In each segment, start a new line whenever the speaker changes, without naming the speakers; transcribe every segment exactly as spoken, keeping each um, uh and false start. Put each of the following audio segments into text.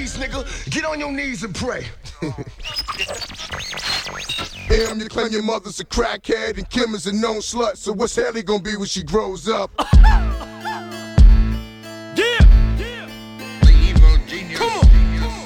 knees, nigga. Get on your knees and pray.
Damn, you claim your mother's a crackhead and Kim is a known slut. So what's Haley gonna be when she grows up?
Yeah! Yeah!
The evil genius.
Come on!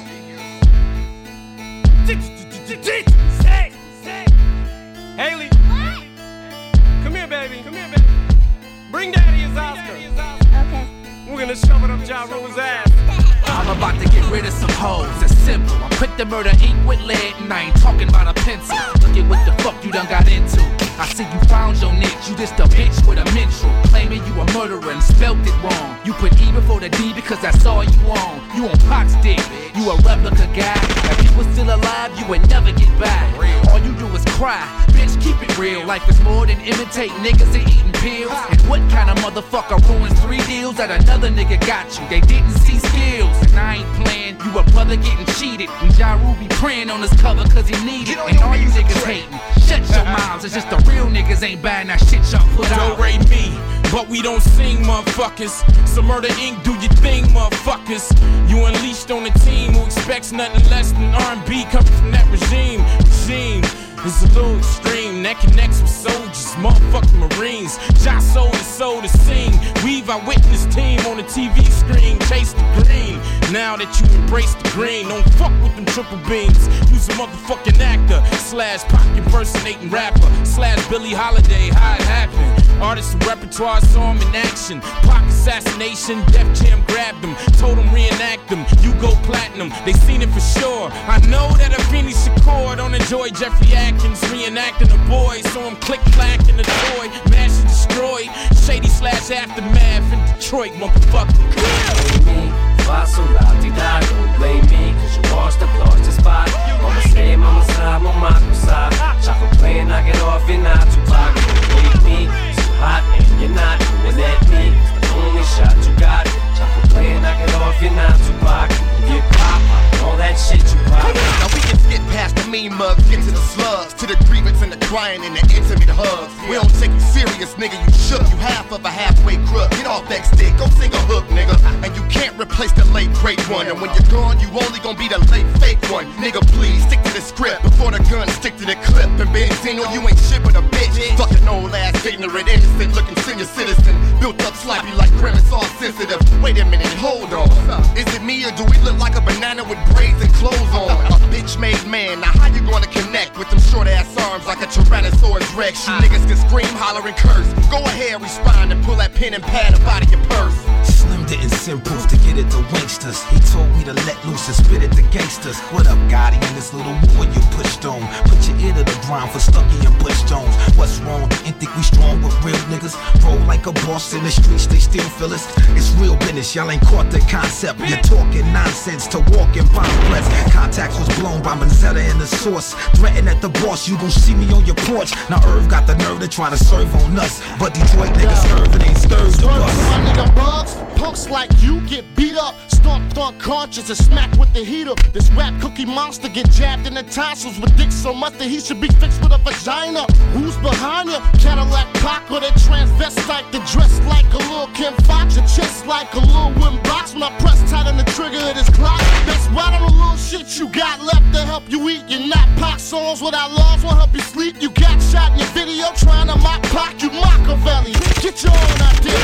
Say! Say! Haley!
What?
Come here, baby. Come here, baby. Bring daddy his Oscar.
Okay.
We're gonna shove it up Ja Rule's ass.
I'm about to get rid of some hoes, it's simple. I'm quick to murder ink with lead, and I ain't talking about a pencil. Look at what the fuck you done got into. I see you found your niche, you just a bitch with a menstrual. Claiming you a murderer and spelt it wrong. You put E before the D because that's all you on. You on Pac's dick, you a replica guy. If you was still alive, you would never get back. All you do is cry, bitch, keep it real. Life is more than imitate niggas and eating pills. And what kind of motherfucker ruins three deals that another nigga got you? They didn't see skills. And I ain't playing, you a brother getting cheated. And Ja Rule be praying on his cover cause he need it. And all you niggas hating, shut your mouths. It's just the real niggas ain't buying that shit y'all put out.
Don't rate me, but we don't sing, motherfuckers. So Murder Incorporated, do your thing, motherfuckers. You unleashed on a team who expects nothing less than R and B coming from that regime. Regime is a little extreme, that connects with soldiers, motherfucking Marines. Ja sold his soul to sing. We've our witness team on the T V screen, chase the green. Now that you embrace the green, don't fuck with them triple beams. You's a motherfucking actor, slash Pac impersonating rapper, slash Billie Holiday, how it happened. Artists and repertoire saw him in action. Pac assassination, Def Jam grabbed him, told him reenact them. You go platinum, they seen it for sure. I know that Afeni Shakur don't enjoy Jeffrey Atkins reenacting a boy, so I'm click clacking the toy, mash and destroy. Shady slash aftermath in Detroit, motherfucker.
Blame me, faço la don't blame me, cause you washed up, lost your spot. Mama say, mama side, mama side. Chocolate playing, knock it off, you're not too hot. Wake me, too hot, and you're not doing at me. It's the only shot you got. Chocolate playing, knock it off, you're not too hot. Get pop, all that shit you pop.
Now we can skip past the mean mugs, get to the slugs, to the grievance and the crying and the intimate hugs. We don't take you serious, nigga, you shook. You half of a halfway crook. Get off that stick, go sing a hook, nigga. And you can't replace the late great one. And when you're gone, you only gonna be the late fake one. Nigga, please stick to the script before the gun stick to the clip. And Benzino, you ain't shit but a bitch. Fucking old ass, ignorant, innocent looking senior citizen. Built up sloppy like grimace, all sensitive. Wait a minute, hold on. Is it me or do we look like a banana with braids and clothes on? A bitch made man, now how you gonna connect with them short ass arms like a Tyrannosaurus Rex? You niggas can scream, holler, and curse. Go ahead, respond and pull that pen and pad up out of your purse.
Slim didn't send proof to get it to Wingsters. He told me to let loose and spit it to gangsters. What up, Gotti, in this little war you pushed on? Put your ear to the ground for Stucky and Bush Jones. What's wrong? Ain't think we strong with real niggas? Roll like a boss in the streets, they still feel us. It's real business, y'all ain't caught the concept. You're talking nonsense to walk in bomb threats. Contacts was blown by Manzetta in the source. Threaten at the boss, you gon' see me on your porch. Now Irv got the nerve to try to serve on us, but Detroit niggas serve and ain't stirred the bus.
My nigga bugs, punks like you get beat up. Stomp, thunk, conscious and smack with the heater. This rap cookie monster get jabbed in the tonsils with dick so much that he should be fixed with a vagina. Who's behind you? Cadillac Pac or that transvestite that dressed like a little Kim Fox? Your chest like a little wooden box when I press tight on the trigger of this clock. That's right on the little shit you got left to help you eat. You're not Pac songs without laws won't help you sleep. You got shot in your video trying to mock Pac, you Machiavelli. Get your own idea.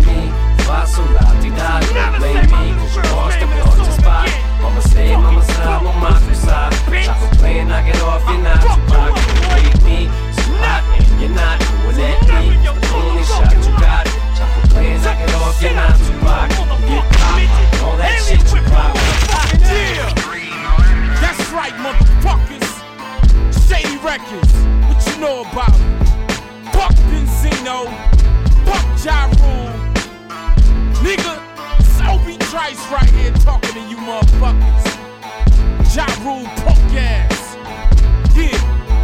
Faço la don't blame me, cause you washed up, lost your spot. Mama say, mama side, mama side. Chocolate playing, knock it off, you're not too hot. Wake me, too hot, and you're not doing at me. It's the only shot you got. Chocolate playing, knock it off, you're not too hot. Get pop, all that shit you pop.
Yeah, that's right, motherfuckers. Shady Records, what you know about? Fuck Benzino, fuck Ja Rule. Nigga, it's Obi Trice right here talking to you motherfuckers. Ja Rule punk ass. Yeah.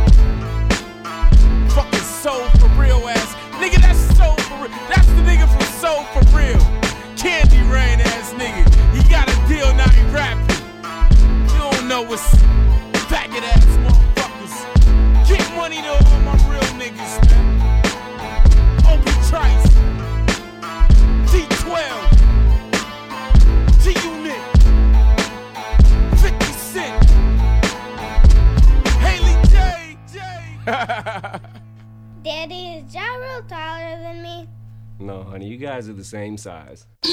Fucking Soul for real ass. Nigga, that's Soul for real. That's the nigga from Soul for real. Candy Rain ass nigga. He got a deal, now he rapping. You don't know what's faggot ass motherfuckers. Get money to all my real niggas, man. Obi Trice. D twelve, G-Unit,
Daddy, is Ja Rule taller than me?
No, honey, you guys are the same size.